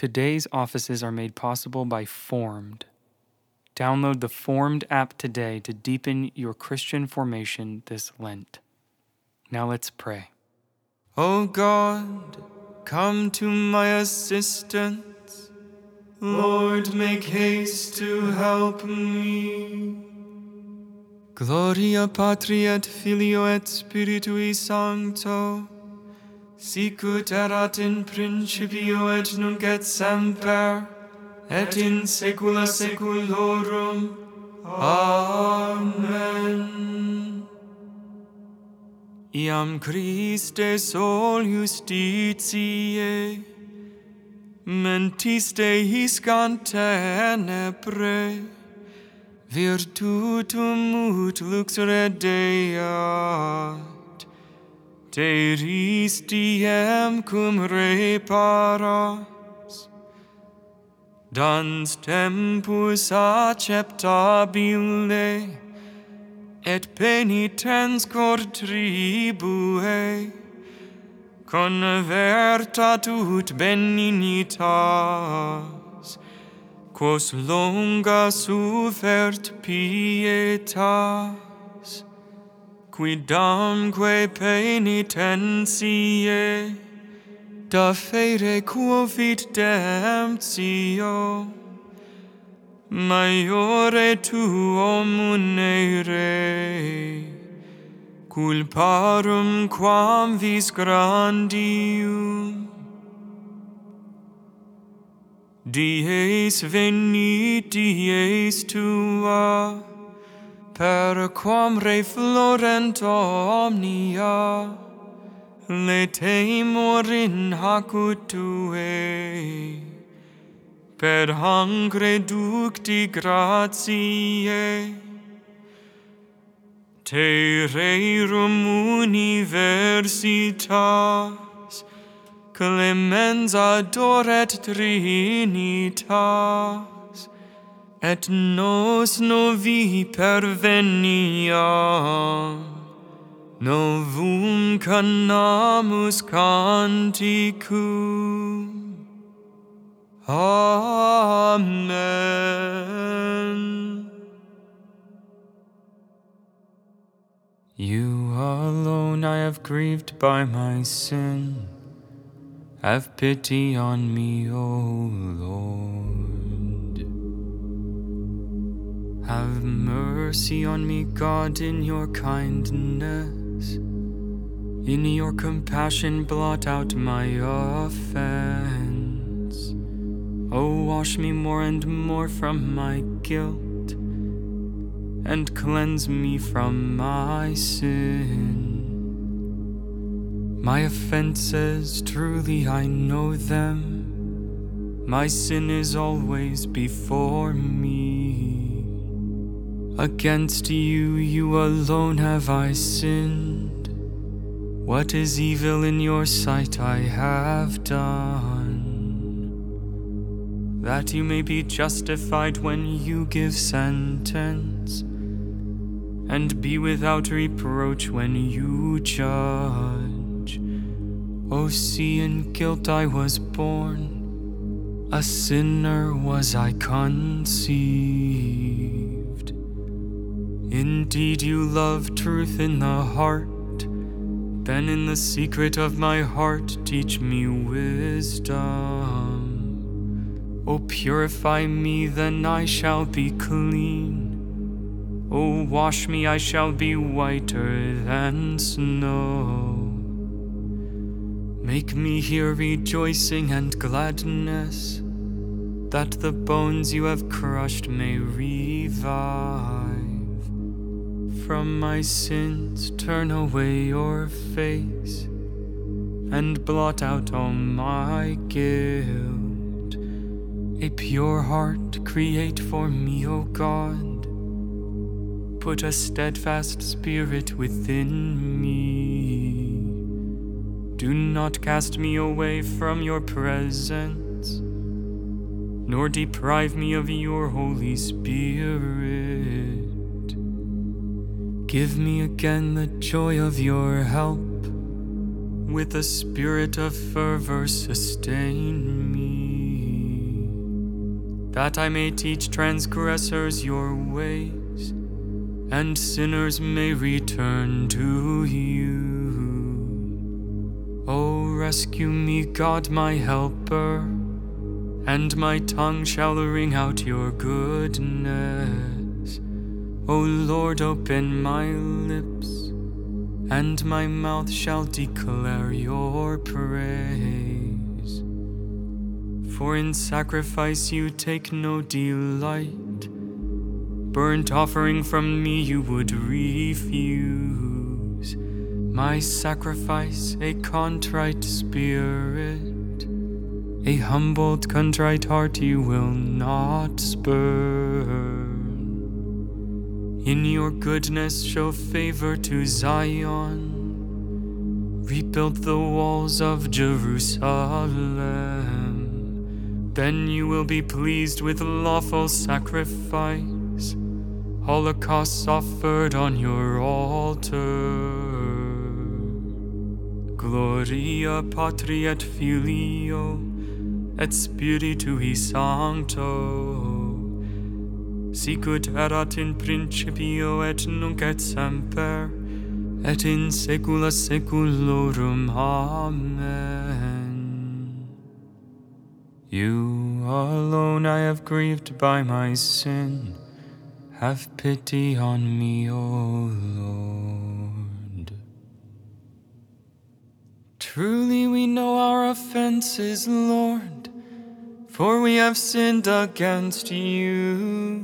Today's offices are made possible by Formed. Download the Formed app today to deepen your Christian formation this Lent. Now let's pray. O God, come to my assistance. Lord, make haste to help me. Gloria Patri et Filio et Spiritui Sancto, sicut erat in principio et nunc et semper, et in saecula saeculorum. Amen. Iam Christe sol justitiae, mentis Deis scant tenebrae, virtutum ut lux redeat, Deis diem cum reparas, dans tempus acceptabile, et penitens cor tribue, convertat ut benignitas, quos longa suffert pietas, quidamque penitentiae, da fere quo fit demptio, maiore tuo munere, culparum quam vis grandium. Dies venit dies tua, per quam reflorent omnia, letemur in hacut tuae, per hanc reducti gratiae, te rerum universitas, clemens adoret trinitas, et nos novi perveniam, novum canamus canticum. Amen. You alone I have grieved by my sin. Have pity on me, O Lord. Have mercy on me, God, in your kindness. In your compassion blot out my offense. O wash me more and more from my guilt, and cleanse me from my sin. My offenses, truly I know them. My sin is always before me. Against you, you alone have I sinned. What is evil in your sight I have done, that you may be justified when you give sentence, and be without reproach when you judge. O see, in guilt I was born, a sinner was I conceived. Indeed you love truth in the heart, then in the secret of my heart teach me wisdom. O purify me, then I shall be clean. O wash me, I shall be whiter than snow. Make me hear rejoicing and gladness, that the bones you have crushed may revive. From my sins turn away your face, and blot out all my guilt. A pure heart create for me, O God. Put a steadfast spirit within me. Do not cast me away from your presence, nor deprive me of your Holy Spirit. Give me again the joy of your help. With the spirit of fervor sustain me. that I may teach transgressors your ways, and sinners may return to you. O rescue me, God, my helper, and my tongue shall ring out your goodness. O Lord, open my lips, and my mouth shall declare your praise. For in sacrifice you take no delight, burnt offering from me you would refuse. My sacrifice, a contrite spirit, a humbled, contrite heart you will not spurn. In your goodness show favor to Zion, rebuild the walls of Jerusalem. Then you will be pleased with lawful sacrifice, holocausts offered on your altar. Gloria Patri et Filio et Spiritui Sancto, sicut erat in principio et nunc et semper, et in saecula saeculorum. Amen. You alone I have grieved by my sin. Have pity on me, O Lord. Truly we know our offenses, Lord, for we have sinned against you.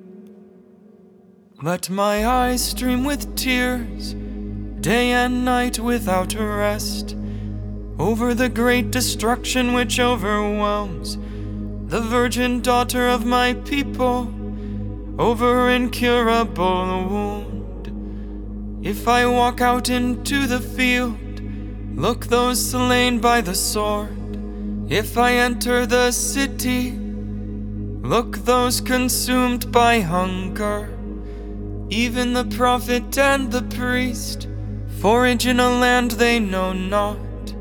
Let my eyes stream with tears, day and night without rest, over the great destruction which overwhelms the virgin daughter of my people, over her incurable wound. If I walk out into the field, look those slain by the sword. If I enter the city, look those consumed by hunger. Even the prophet and the priest forage in a land they know not.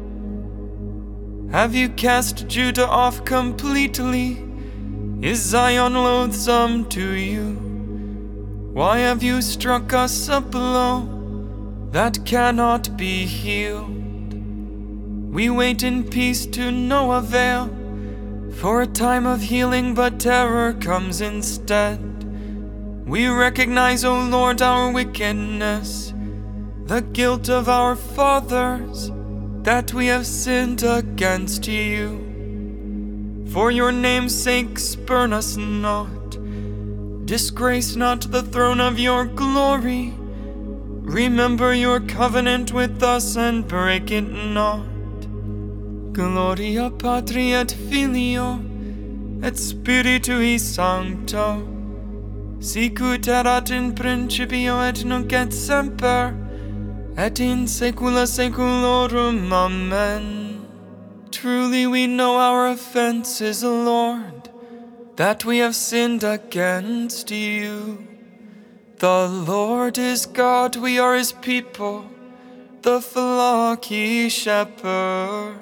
Have you cast Judah off completely? Is Zion loathsome to you? Why have you struck us a blow that cannot be healed? We wait in peace to no avail, for a time of healing, but terror comes instead. We recognize, O Lord, our wickedness, the guilt of our fathers, that we have sinned against you. For your name's sake, spurn us not. Disgrace not the throne of your glory. Remember your covenant with us and break it not. Gloria Patri et Filio et Spiritui Sancto, sicut erat in principio et nunc et semper, et in saecula saeculorum. Amen. Truly we know our offenses, Lord, that we have sinned against you. The Lord is God, we are his people, the flock he shepherds.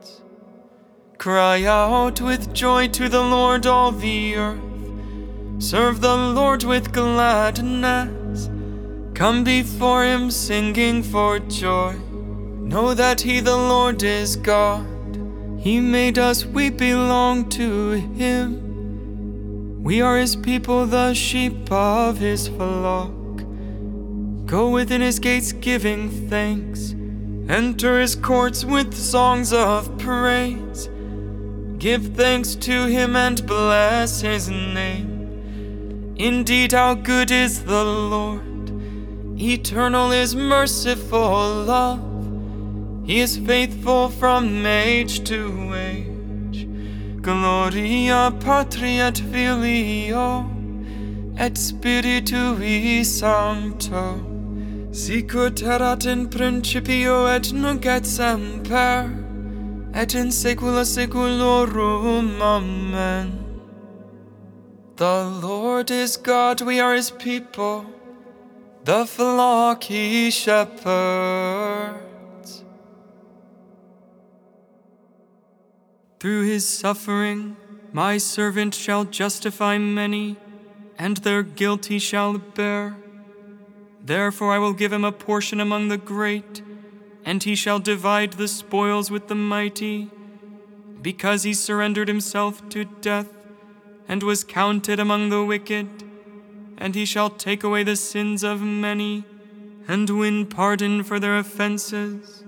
Cry out with joy to the Lord, all the earth. Serve the Lord with gladness. Come before him singing for joy. Know that he, the Lord, is God. He made us, we belong to him. We are his people, the sheep of his flock. Go within his gates giving thanks. Enter his courts with songs of praise. Give thanks to him and bless his name. Indeed, how good is the Lord. Eternal is merciful love. He is faithful from age to age. Gloria Patri et Filio et Spiritui Sancto, sicut erat in principio et nunc et semper, et in saecula saeculorum. Amen. The Lord is God, we are his people, the flock he shepherds. Through his suffering, My servant shall justify many, and their guilt he shall bear. Therefore I will give him a portion among the great, and he shall divide the spoils with the mighty, because he surrendered himself to death, and was counted among the wicked. And he shall take away the sins of many, and win pardon for their offenses.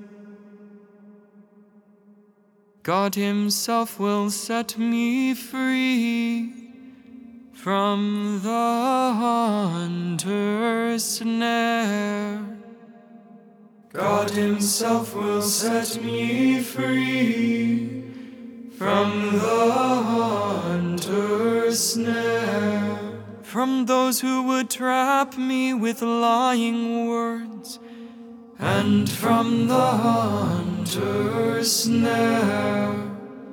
God himself will set me free from the hunter's snare. God himself will set me free from the hunter's snare. From those who would trap me with lying words, and from the hunter's snare.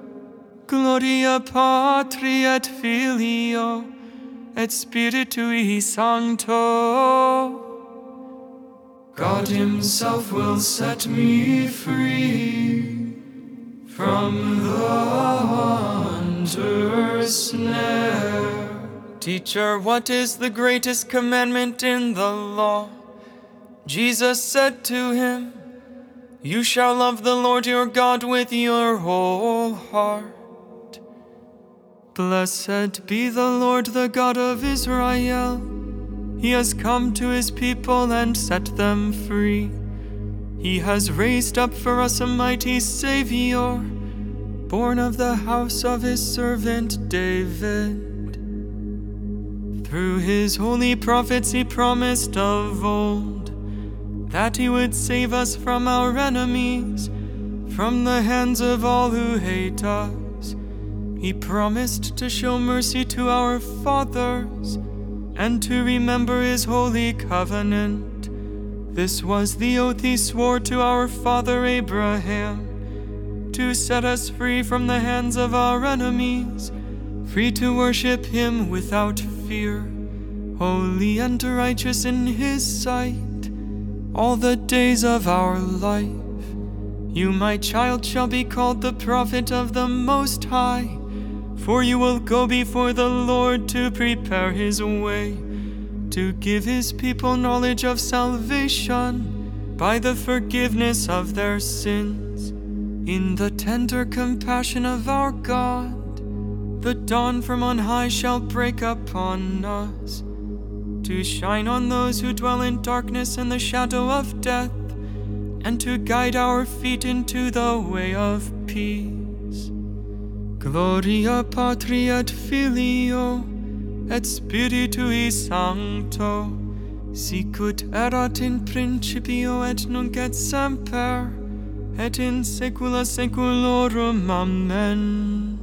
Gloria Patri et Filio et Spiritui Sancto. God himself will set me free from the hunter's snare. Teacher, what is the greatest commandment in the law? Jesus said to him, You shall love the Lord your God with your whole heart. Blessed be the Lord, the God of Israel. He has come to his people and set them free. He has raised up for us a mighty Savior, born of the house of his servant David. Through his holy prophets he promised of old that he would save us from our enemies, from the hands of all who hate us. He promised to show mercy to our fathers and to remember his holy covenant. This was the oath he swore to our father Abraham, to set us free from the hands of our enemies, free to worship him without fear, holy and righteous in his sight, all the days of our life. You, my child, shall be called the prophet of the Most High, for you will go before the Lord to prepare his way, to give his people knowledge of salvation by the forgiveness of their sins. In the tender compassion of our God, the dawn from on high shall break upon us, to shine on those who dwell in darkness and the shadow of death, and to guide our feet into the way of peace. Gloria Patri et Filio et Spiritui Sancto, sicut erat in principio et nunc et semper, et in saecula saeculorum. Amen.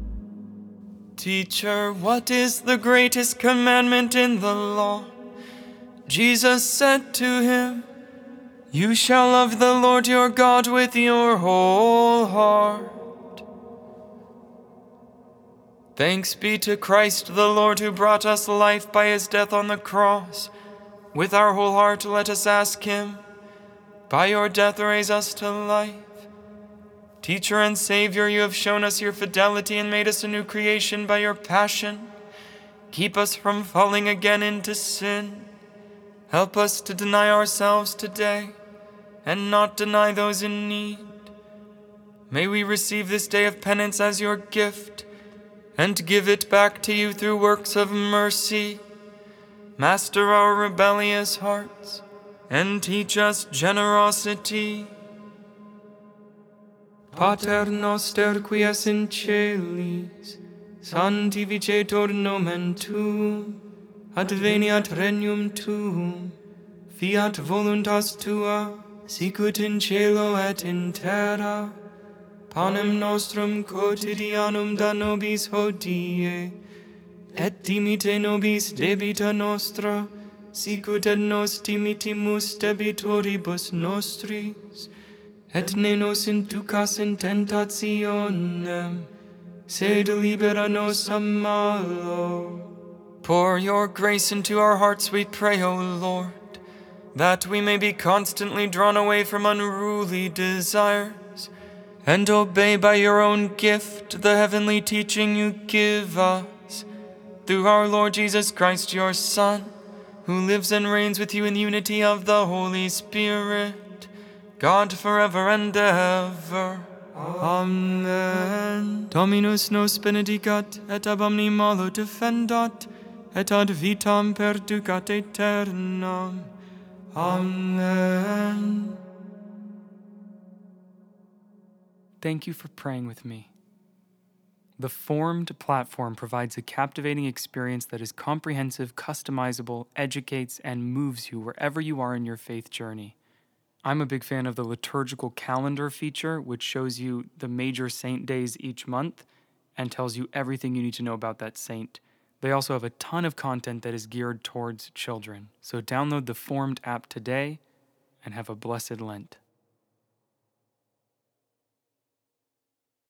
Teacher, what is the greatest commandment in the law? Jesus said to him, You shall love the Lord your God with your whole heart. Thanks be to Christ the Lord, who brought us life by his death on the cross. With our whole heart let us ask him, By your death raise us to life. Teacher and Savior, you have shown us your fidelity and made us a new creation by your passion. Keep us from falling again into sin. Help us to deny ourselves today and not deny those in need. May we receive this day of penance as your gift and give it back to you through works of mercy. Master our rebellious hearts and teach us generosity. Pater noster qui es in celis, sanctificetur nomen tuum, adveniat regnum tuum, fiat voluntas tua, sicut in cielo et in terra. Panem nostrum quotidianum da nobis hodie, et dimite nobis debita nostra, sicut et nos dimitimus debitoribus nostris, et ne nos inducas in tentationem, sed libera nos a malo. Pour your grace into our hearts, we pray, O Lord, that we may be constantly drawn away from unruly desires and obey by your own gift the heavenly teaching you give us, through our Lord Jesus Christ, your Son, who lives and reigns with you in the unity of the Holy Spirit, God forever and ever. Amen. Dominus nos benedicat, et ab omni malo defendat, et ad vitam perducat aeternam. Amen. Thank you for praying with me. The Formed platform provides a captivating experience that is comprehensive, customizable, educates, and moves you wherever you are in your faith journey. I'm a big fan of the liturgical calendar feature, which shows you the major saint days each month and tells you everything you need to know about that saint. They also have a ton of content that is geared towards children. So download the Formed app today and have a blessed Lent.